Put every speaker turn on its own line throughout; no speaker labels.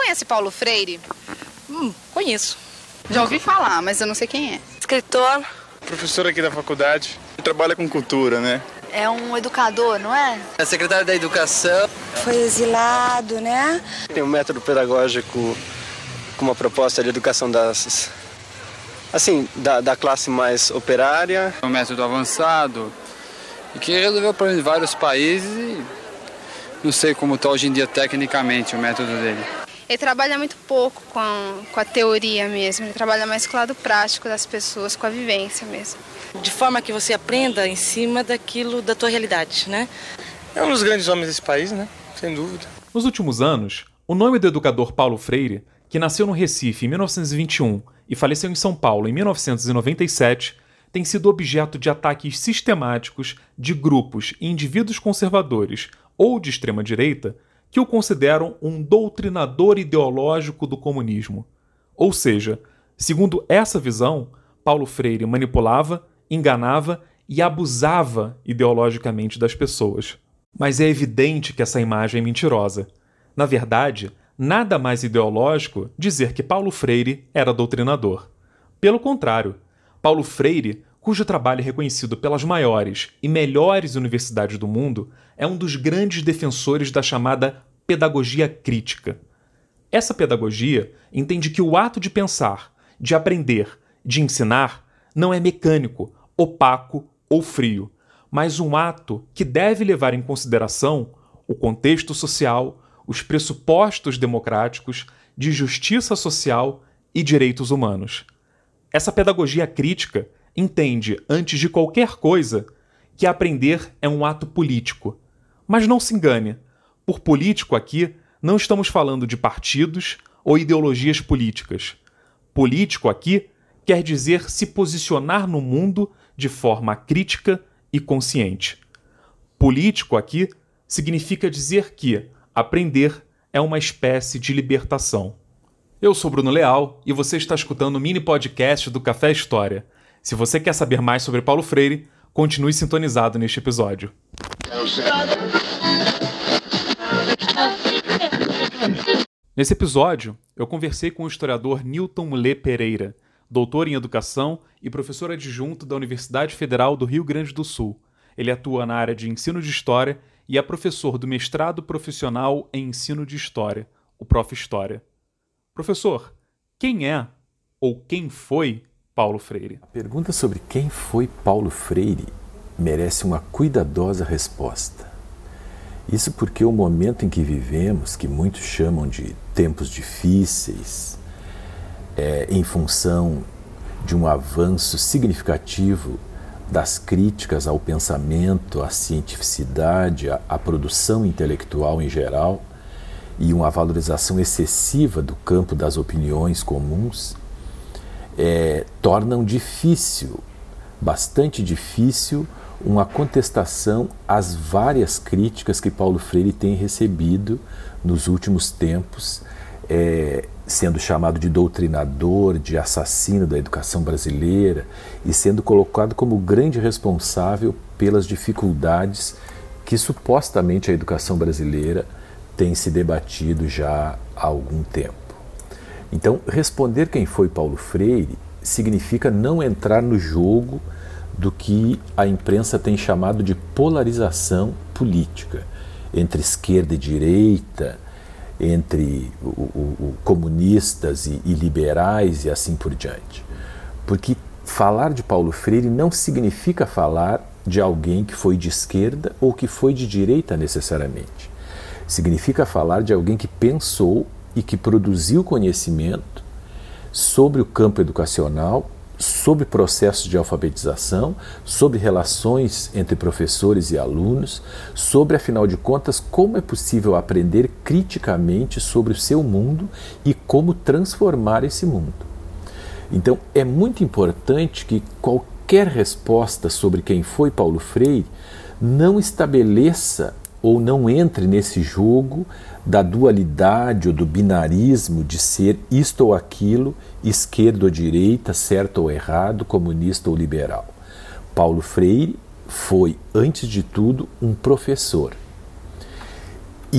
conhece Paulo Freire?
Conheço.
Já ouvi falar, mas eu não sei quem é.
Escritor.
Professor aqui da faculdade. Ele trabalha com cultura, né?
É um educador, não é?
É secretário da Educação.
Foi exilado, né?
Tem um método pedagógico com uma proposta de educação da classe mais operária.
Um método avançado e que resolveu problemas em vários países e não sei como está hoje em dia tecnicamente o método dele.
Ele trabalha muito pouco com a teoria mesmo, ele trabalha mais com o lado prático das pessoas, com a vivência mesmo.
De forma que você aprenda em cima daquilo, da tua realidade, né?
É um dos grandes homens desse país, né? Sem dúvida.
Nos últimos anos, o nome do educador Paulo Freire, que nasceu no Recife em 1921 e faleceu em São Paulo em 1997, tem sido objeto de ataques sistemáticos de grupos e indivíduos conservadores ou de extrema-direita que o consideram um doutrinador ideológico do comunismo. Ou seja, segundo essa visão, Paulo Freire manipulava, enganava e abusava ideologicamente das pessoas. Mas é evidente que essa imagem é mentirosa. Na verdade, nada mais ideológico dizer que Paulo Freire era doutrinador. Pelo contrário, Paulo Freire, cujo trabalho é reconhecido pelas maiores e melhores universidades do mundo, é um dos grandes defensores da chamada pedagogia crítica. Essa pedagogia entende que o ato de pensar, de aprender, de ensinar, não é mecânico, opaco ou frio, mas um ato que deve levar em consideração o contexto social, os pressupostos democráticos, de justiça social e direitos humanos. Essa pedagogia crítica entende, antes de qualquer coisa, que aprender é um ato político. Mas não se engane, por político aqui não estamos falando de partidos ou ideologias políticas. Político aqui quer dizer se posicionar no mundo de forma crítica e consciente. Político aqui significa dizer que aprender é uma espécie de libertação. Eu sou Bruno Leal e você está escutando o mini podcast do Café História. Se você quer saber mais sobre Paulo Freire, continue sintonizado neste episódio. Nesse episódio, eu conversei com o historiador Nilton Mulê Pereira, doutor em educação e professor adjunto da Universidade Federal do Rio Grande do Sul. Ele atua na área de ensino de história e é professor do mestrado profissional em ensino de história, o Prof. História. Professor, quem é ou quem foi Paulo Freire?
A pergunta sobre quem foi Paulo Freire merece uma cuidadosa resposta. Isso porque o momento em que vivemos, que muitos chamam de tempos difíceis, em função de um avanço significativo das críticas ao pensamento, à cientificidade, à produção intelectual em geral, e uma valorização excessiva do campo das opiniões comuns, tornam difícil, bastante difícil, uma contestação às várias críticas que Paulo Freire tem recebido nos últimos tempos, sendo chamado de doutrinador, de assassino da educação brasileira e sendo colocado como grande responsável pelas dificuldades que supostamente a educação brasileira tem se debatido já há algum tempo. Então, responder quem foi Paulo Freire significa não entrar no jogo do que a imprensa tem chamado de polarização política entre esquerda e direita, entre comunistas e liberais e assim por diante. Porque falar de Paulo Freire não significa falar de alguém que foi de esquerda ou que foi de direita necessariamente. Significa falar de alguém que pensou e que produziu conhecimento sobre o campo educacional, sobre processos de alfabetização, sobre relações entre professores e alunos, sobre, afinal de contas, como é possível aprender criticamente sobre o seu mundo e como transformar esse mundo. Então, é muito importante que qualquer resposta sobre quem foi Paulo Freire não estabeleça ou não entre nesse jogo da dualidade ou do binarismo de ser isto ou aquilo, esquerda ou direita, certo ou errado, comunista ou liberal. Paulo Freire foi, antes de tudo, um professor. E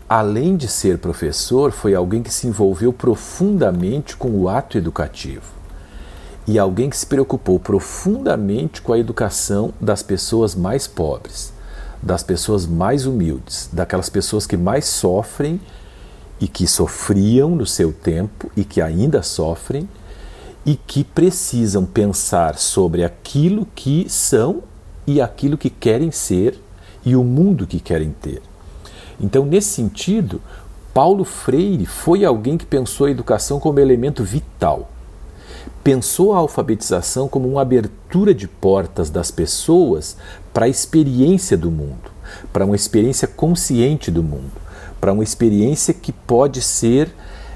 além de ser professor, foi alguém que se envolveu profundamente com o ato educativo. E alguém que se preocupou profundamente com a educação das pessoas mais pobres, das pessoas mais humildes, daquelas pessoas que mais sofrem e que sofriam no seu tempo e que ainda sofrem e que precisam pensar sobre aquilo que são e aquilo que querem ser e o mundo que querem ter. Então, nesse sentido, Paulo Freire foi alguém que pensou a educação como elemento vital. Pensou a alfabetização como uma abertura de portas das pessoas para a experiência do mundo, para uma experiência consciente do mundo, para uma experiência que pode ser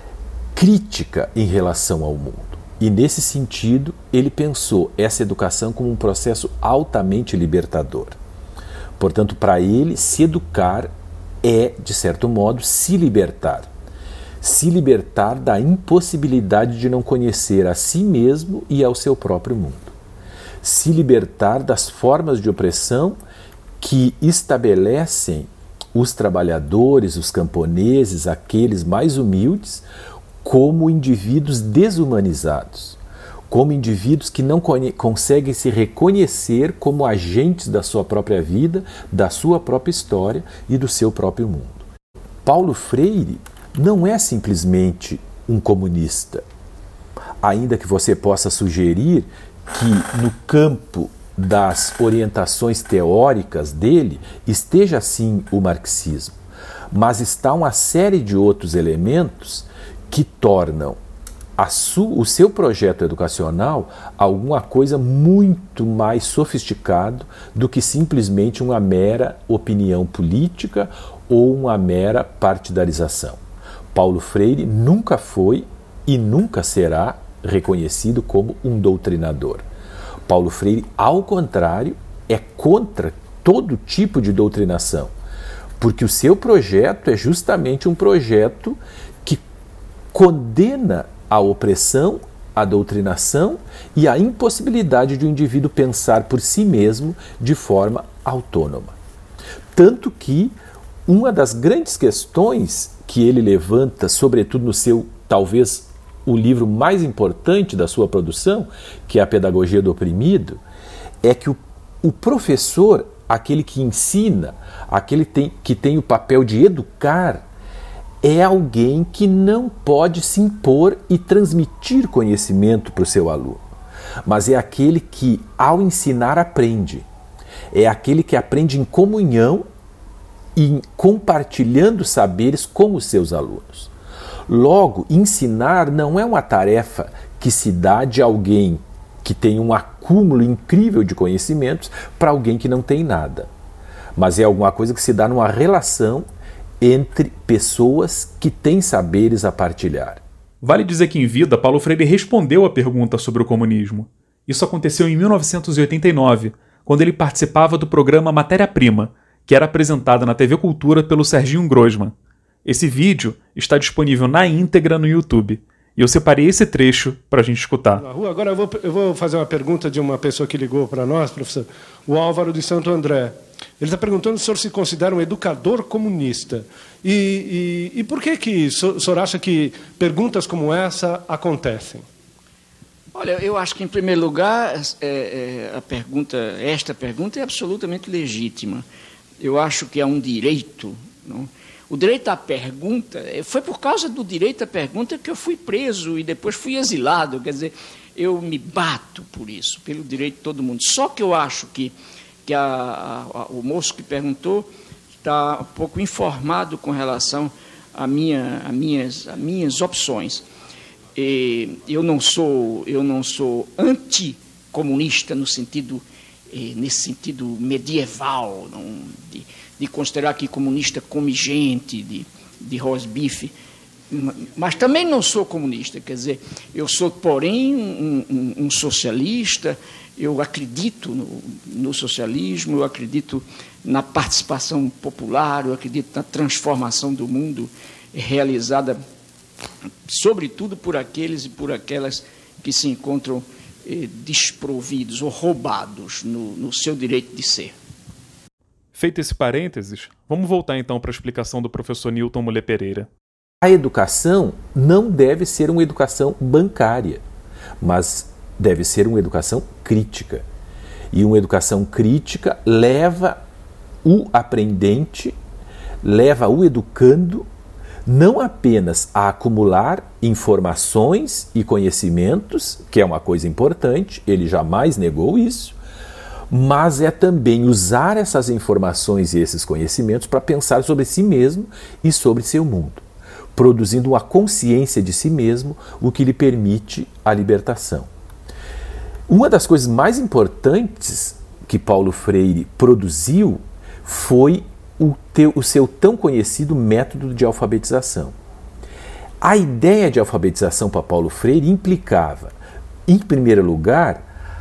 crítica em relação ao mundo. E nesse sentido, ele pensou essa educação como um processo altamente libertador. Portanto, para ele, se educar é, de certo modo, se libertar. Se libertar da impossibilidade de não conhecer a si mesmo e ao seu próprio mundo. Se libertar das formas de opressão que estabelecem os trabalhadores, os camponeses, aqueles mais humildes, como indivíduos desumanizados, como indivíduos que não conseguem se reconhecer como agentes da sua própria vida, da sua própria história e do seu próprio mundo. Paulo Freire não é simplesmente um comunista, ainda que você possa sugerir que no campo das orientações teóricas dele esteja sim o marxismo, mas está uma série de outros elementos que tornam o seu projeto educacional alguma coisa muito mais sofisticado do que simplesmente uma mera opinião política ou uma mera partidarização. Paulo Freire nunca foi e nunca será reconhecido como um doutrinador. Paulo Freire, ao contrário, é contra todo tipo de doutrinação, porque o seu projeto é justamente um projeto que condena a opressão, a doutrinação e a impossibilidade de um indivíduo pensar por si mesmo de forma autônoma. Tanto que uma das grandes questões que ele levanta, sobretudo no seu, talvez, o livro mais importante da sua produção, que é A Pedagogia do Oprimido, é que o professor, aquele que ensina, aquele que tem o papel de educar, é alguém que não pode se impor e transmitir conhecimento para o seu aluno, mas é aquele que, ao ensinar, aprende. É aquele que aprende em comunhão e compartilhando saberes com os seus alunos. Logo, ensinar não é uma tarefa que se dá de alguém que tem um acúmulo incrível de conhecimentos para alguém que não tem nada, mas é alguma coisa que se dá numa relação entre pessoas que têm saberes a partilhar.
Vale dizer que em vida, Paulo Freire respondeu à pergunta sobre o comunismo. Isso aconteceu em 1989, quando ele participava do programa Matéria-Prima, que era apresentada na TV Cultura pelo Serginho Grosman. Esse vídeo está disponível na íntegra no YouTube. E eu separei esse trecho para a gente escutar.
Agora eu vou fazer uma pergunta de uma pessoa que ligou para nós, professor, o Álvaro de Santo André. Ele está perguntando se o senhor se considera um educador comunista. E por que o senhor acha que perguntas como essa acontecem?
Olha, eu acho que, em primeiro lugar, esta pergunta é absolutamente legítima. Eu acho que é um direito, não? O direito à pergunta, foi por causa do direito à pergunta que eu fui preso e depois fui exilado. Quer dizer, eu me bato por isso, pelo direito de todo mundo. Só que eu acho que o moço que perguntou está um pouco informado com relação às minhas opções. Eu não sou anticomunista nesse sentido medieval, de considerar que comunista come gente, de rosbife, mas também não sou comunista, quer dizer, eu sou, porém, um socialista, eu acredito no socialismo, eu acredito na participação popular, eu acredito na transformação do mundo realizada, sobretudo por aqueles e por aquelas que se encontram desprovidos ou roubados no seu direito de ser.
Feito esse parênteses, vamos voltar então para a explicação do professor Newton Mulher Pereira.
A educação não deve ser uma educação bancária, mas deve ser uma educação crítica. E uma educação crítica leva o aprendente, leva o educando, não apenas a acumular informações e conhecimentos, que é uma coisa importante, ele jamais negou isso, mas é também usar essas informações e esses conhecimentos para pensar sobre si mesmo e sobre seu mundo, produzindo uma consciência de si mesmo, o que lhe permite a libertação. Uma das coisas mais importantes que Paulo Freire produziu foi o seu tão conhecido método de alfabetização. A ideia de alfabetização para Paulo Freire implicava, em primeiro lugar,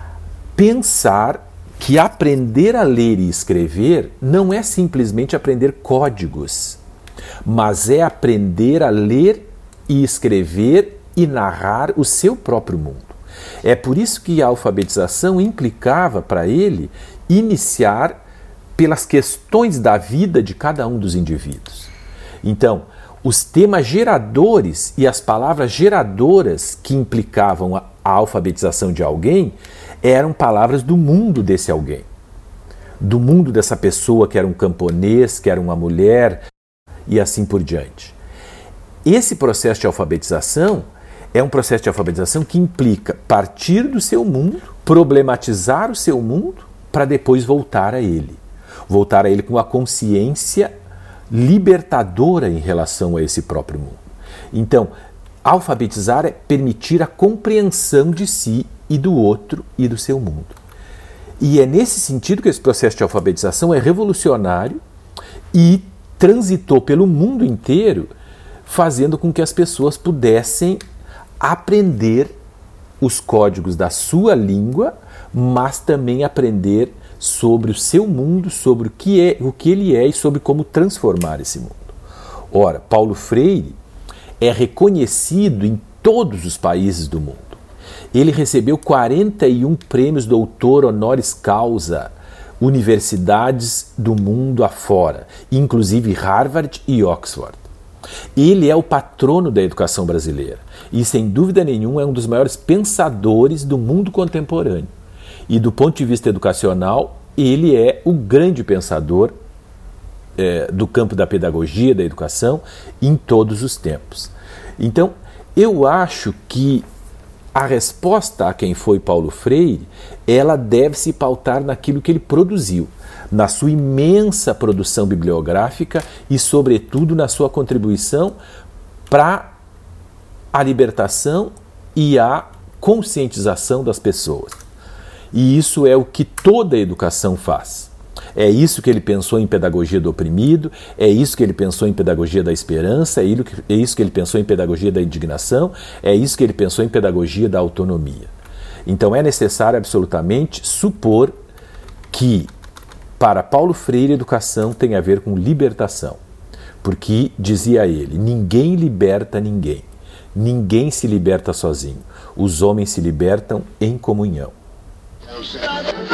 pensar que aprender a ler e escrever não é simplesmente aprender códigos, mas é aprender a ler e escrever e narrar o seu próprio mundo. É por isso que a alfabetização implicava para ele iniciar pelas questões da vida de cada um dos indivíduos. Então, os temas geradores e as palavras geradoras que implicavam a alfabetização de alguém eram palavras do mundo desse alguém, do mundo dessa pessoa que era um camponês, que era uma mulher e assim por diante. Esse processo de alfabetização é um processo de alfabetização que implica partir do seu mundo, problematizar o seu mundo para depois voltar a ele com a consciência libertadora em relação a esse próprio mundo. Então, alfabetizar é permitir a compreensão de si e do outro e do seu mundo. E é nesse sentido que esse processo de alfabetização é revolucionário e transitou pelo mundo inteiro, fazendo com que as pessoas pudessem aprender os códigos da sua língua, mas também aprender sobre o seu mundo, sobre o que ele é e sobre como transformar esse mundo. Ora, Paulo Freire é reconhecido em todos os países do mundo. Ele recebeu 41 prêmios doutor honoris causa, universidades do mundo afora, inclusive Harvard e Oxford. Ele é o patrono da educação brasileira e, sem dúvida nenhuma, é um dos maiores pensadores do mundo contemporâneo. E do ponto de vista educacional, ele é o grande pensador do campo da pedagogia, da educação, em todos os tempos. Então, eu acho que a resposta a quem foi Paulo Freire, ela deve se pautar naquilo que ele produziu, na sua imensa produção bibliográfica e, sobretudo, na sua contribuição para a libertação e a conscientização das pessoas. E isso é o que toda a educação faz. É isso que ele pensou em pedagogia do oprimido, é isso que ele pensou em pedagogia da esperança, é isso que ele pensou em pedagogia da indignação, é isso que ele pensou em pedagogia da autonomia. Então é necessário absolutamente supor que, para Paulo Freire, educação tem a ver com libertação. Porque, dizia ele, ninguém liberta ninguém. Ninguém se liberta sozinho. Os homens se libertam em comunhão.